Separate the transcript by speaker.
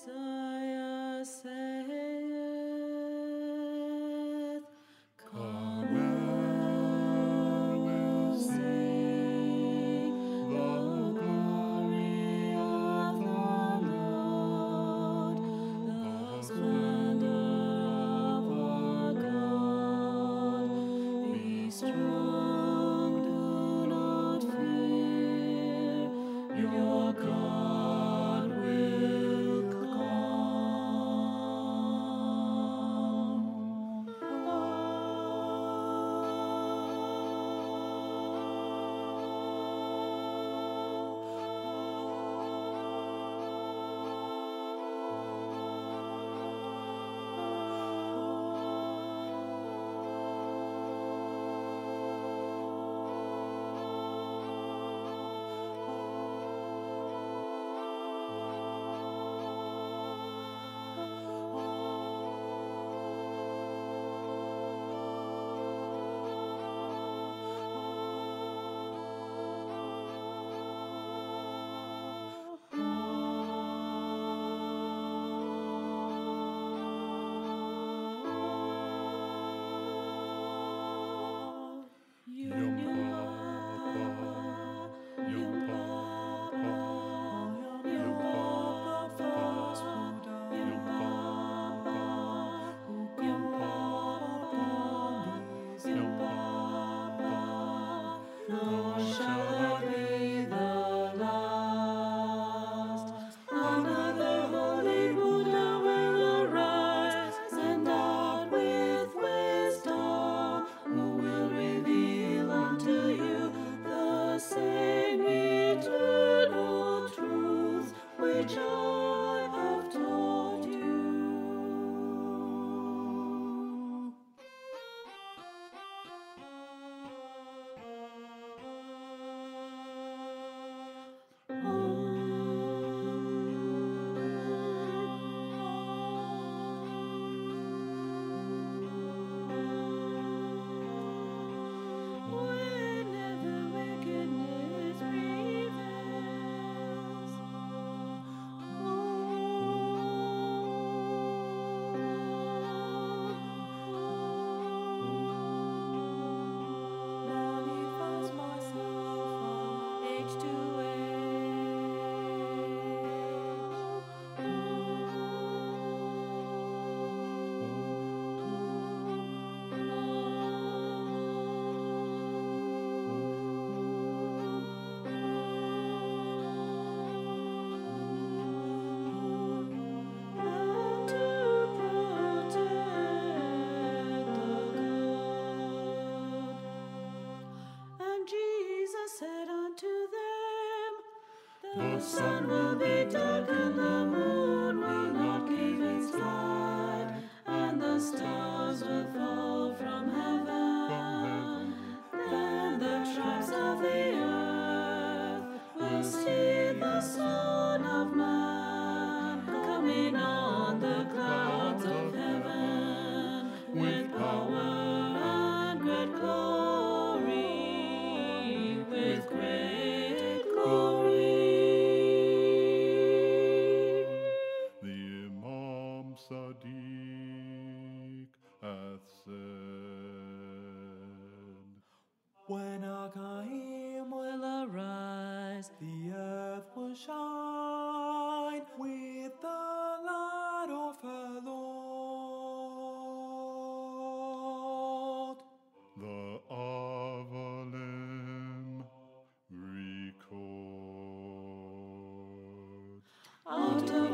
Speaker 1: Isaiah saith, Come and we'll sing the glory of the Lord, the splendor of our God. Be strong, do not fear, your God will come. Nor shall it be the last. Another holy Buddha will arise, and out with wisdom, who will reveal unto you the same eternal truth which I have taught you. Whenever wickedness prevails, manifest myself from age to and to protect the good. And Jesus said unto them, The sun will be dark, and the moon will not give its light, and the stars will fall from heaven. Then the tribes of the earth will see the Son of Man coming on the clouds of heaven with power and great glory, with great glory.
Speaker 2: The Imam Sadiq hath said,
Speaker 1: When Agaim will arise, the earth will shine with the light of her Lord.
Speaker 2: the Avalim record.
Speaker 1: Out of